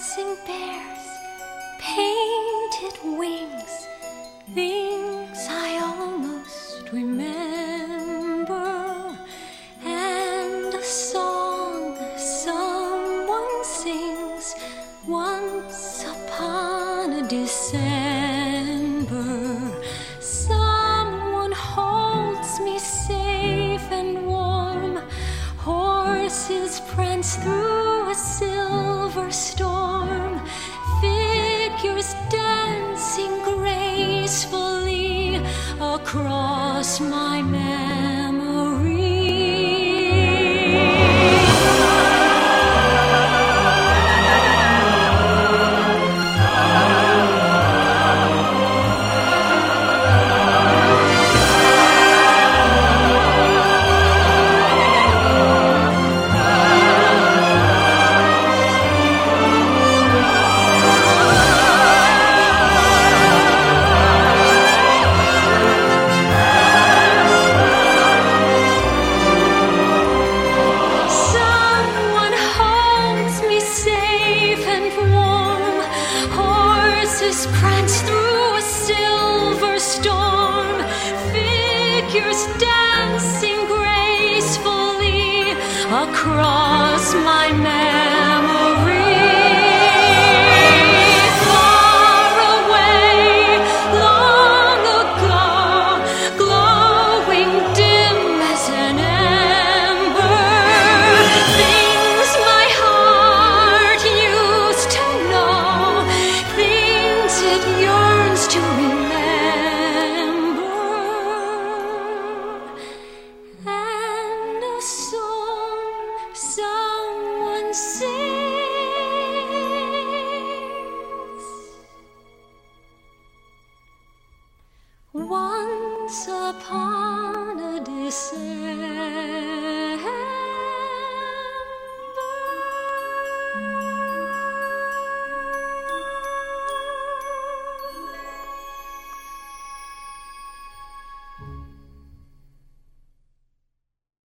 dancing bears, painted wings, things I almost remember, and a song someone sings once upon a December. Someone holds me safe and warm, horses prance through a silver storm, figures dancing gracefully across my memory. Prance through a silver storm, figures dancing gracefully across my memory. Far away, long ago, glowing dim as an ember, things my heart used to know, it yearns to remember, and a song someone sings once upon a December.